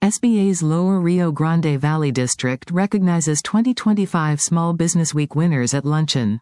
SBA's Lower Rio Grande Valley District recognizes 2025 Small Business Week winners at luncheon.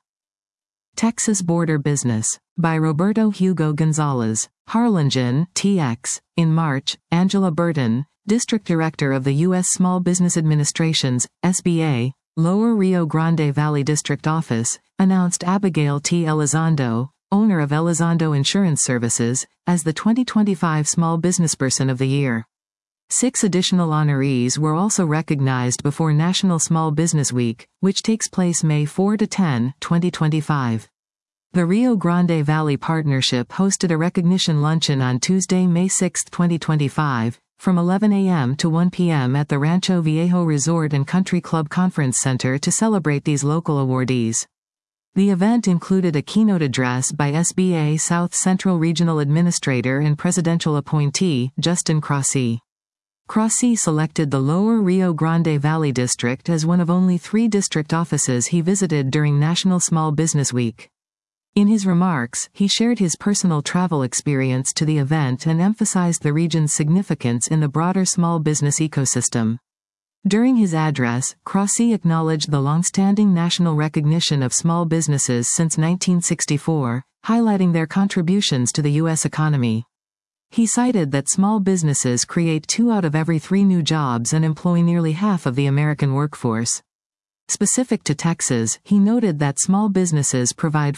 Texas Border Business, by Roberto Hugo Gonzalez, Harlingen, TX. In March, Angela Burton, District Director of the U.S. Small Business Administration's, SBA, Lower Rio Grande Valley District Office, announced Abigail T. Elizondo, owner of Elizondo Insurance Services, as the 2025 Small Businessperson of the Year. 6 additional honorees were also recognized before National Small Business Week, which takes place May 4 to 10, 2025. The Rio Grande Valley Partnership hosted a recognition luncheon on Tuesday, May 6, 2025, from 11 a.m. to 1 p.m. at the Rancho Viejo Resort and Country Club Conference Center to celebrate these local awardees. The event included a keynote address by SBA South Central Regional Administrator and Presidential Appointee, Justin Croce. Croce selected the Lower Rio Grande Valley District as one of only 3 district offices he visited during National Small Business Week. In his remarks, he shared his personal travel experience to the event and emphasized the region's significance in the broader small business ecosystem. During his address, Croce acknowledged the long-standing national recognition of small businesses since 1964, highlighting their contributions to the U.S. economy. He cited that small businesses create 2 out of every 3 new jobs and employ nearly half of the American workforce. Specific to Texas, he noted that small businesses provide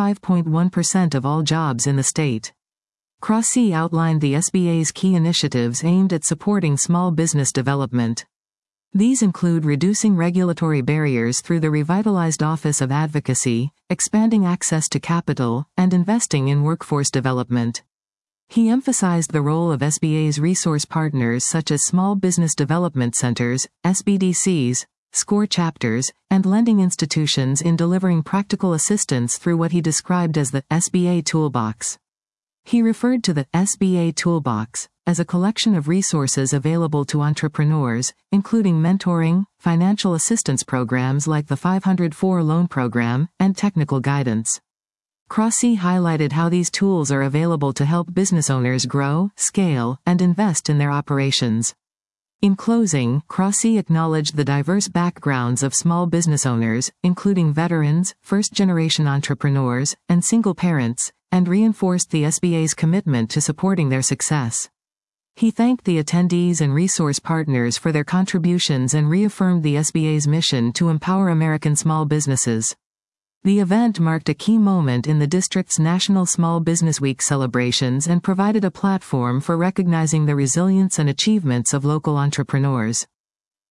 45.1% of all jobs in the state. Croce outlined the SBA's key initiatives aimed at supporting small business development. These include reducing regulatory barriers through the revitalized Office of Advocacy, expanding access to capital, and investing in workforce development. He emphasized the role of SBA's resource partners such as small business development centers, SBDCs, SCORE chapters, and lending institutions in delivering practical assistance through what he described as the SBA Toolbox. He referred to the SBA Toolbox as a collection of resources available to entrepreneurs, including mentoring, financial assistance programs like the 504 Loan Program, and technical guidance. Croce highlighted how these tools are available to help business owners grow, scale, and invest in their operations. In closing, Croce acknowledged the diverse backgrounds of small business owners, including veterans, first-generation entrepreneurs, and single parents, and reinforced the SBA's commitment to supporting their success. He thanked the attendees and resource partners for their contributions and reaffirmed the SBA's mission to empower American small businesses. The event marked a key moment in the district's National Small Business Week celebrations and provided a platform for recognizing the resilience and achievements of local entrepreneurs.